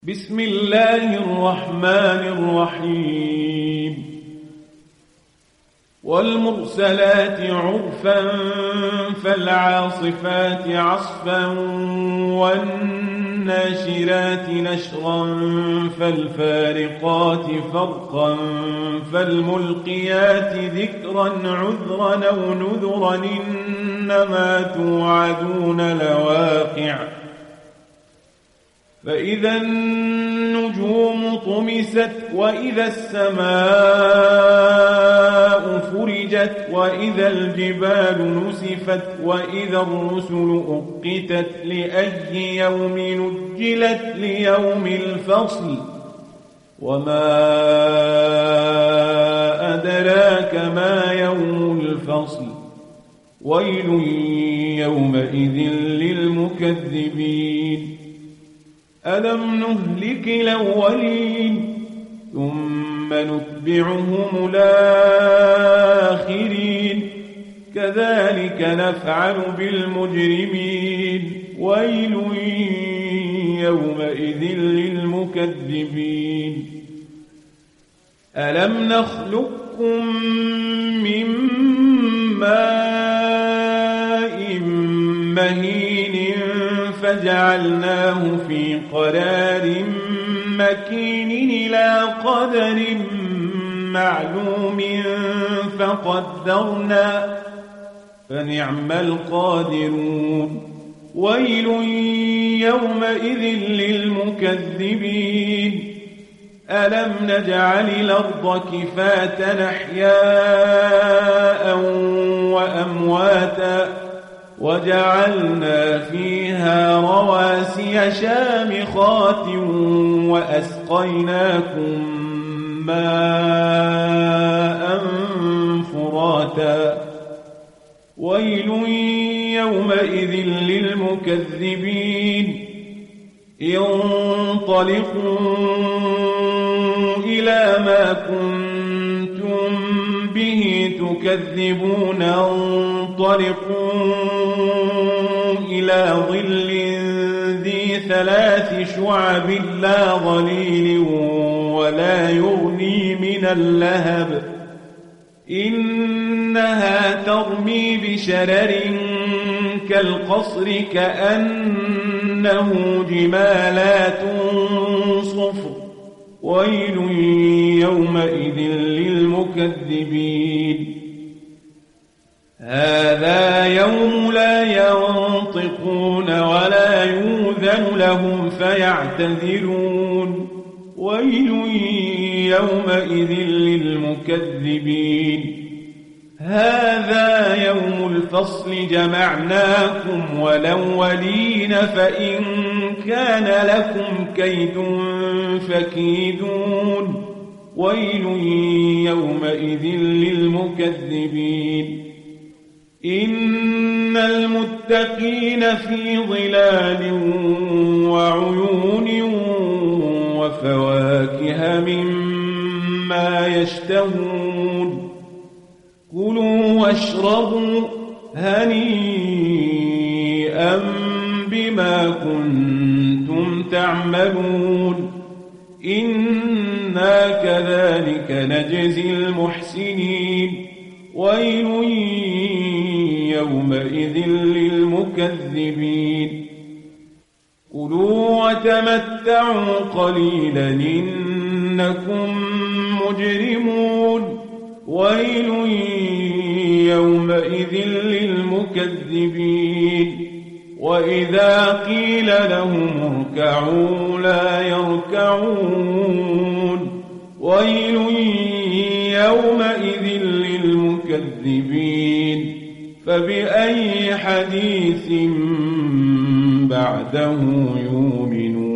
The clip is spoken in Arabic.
بسم الله الرحمن الرحيم والمرسلات عرفا فالعاصفات عصفا والناشرات نشرا فالفارقات فرقا فالملقيات ذكرا عذرا أو نذرا إنما توعدون لواقع فإذا النجوم طمست وإذا السماء فرجت وإذا الجبال نسفت وإذا الرسل أقتت لأي يوم نجلت ليوم الفصل وما أدراك ما يوم الفصل ويل يومئذ للمكذبين ألم نهلك الأولين ثم نتبعهم الآخرين كذلك نفعل بالمجرمين ويل يومئذ للمكذبين ألم نخلقكم من ماء مهين فجعلناه في قرار مكين إلى قدر معلوم فقدرنا فنعم القادرون ويل يومئذ للمكذبين ألم نجعل الأرض كفاة أحياء وأمواتا وجعلنا فيها رواسي شامخات وأسقيناكم ماء فراتا ويل يومئذ للمكذبين انطلقوا إلى ما كنتم به تكذبون انطلقوا إلى ظل ذي 3 شعب لا ظليل ولا يغني من اللهب إنها ترمي بشرر كالقصر كأنه جمالات صفر ويل يومئذ للمكذبين هذا يوم لا ينطقون ولا يؤذن لهم فيعتذرون ويل يومئذ للمكذبين هذا يوم الفصل جمعناكم والأولين فإن كان لكم كيد فكيدون ويل يومئذ للمكذبين إن المتقين في ظلال وعيون وفواكه مما يشتهون كلوا واشربوا هنيئا بما كنتم تعملون إنا كذلك نجزي المحسنين ويل يومئذ للمكذبين كلوا وتمتعوا قليلا إنكم مجرمون ويل يومئذ للمكذبين وإذا قيل لهم اركعوا لا يركعون ويل يومئذ للمكذبين فبأي حديث بعده يؤمنون